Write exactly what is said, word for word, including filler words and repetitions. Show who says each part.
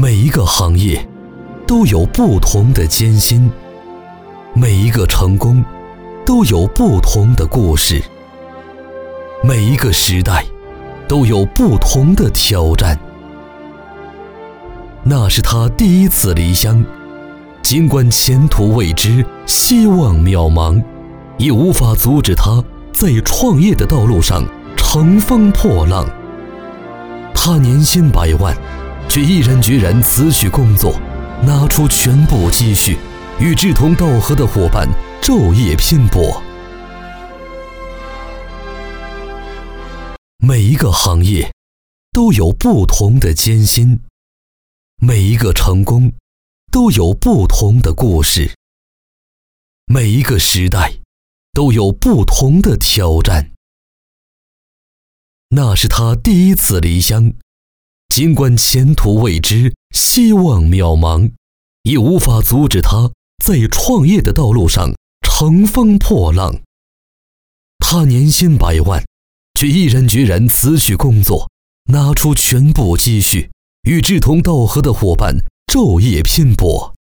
Speaker 1: 每一个行业都有不同的艰辛，每一个成功都有不同的故事，每一个时代都有不同的挑战。那是他第一次离乡，尽管前途未知，希望渺茫，也无法阻止他在创业的道路上乘风破浪。他年薪百万，却毅然决然辞去工作，拿出全部积蓄，与志同道合的伙伴昼夜拼搏。每一个行业都有不同的艰辛，每一个成功都有不同的故事，每一个时代都有不同的挑战。那是他第一次离乡，尽管前途未知，希望渺茫，也无法阻止他在创业的道路上乘风破浪。他年薪百万，却毅然决然辞去工作，拿出全部积蓄，与志同道合的伙伴昼夜拼搏。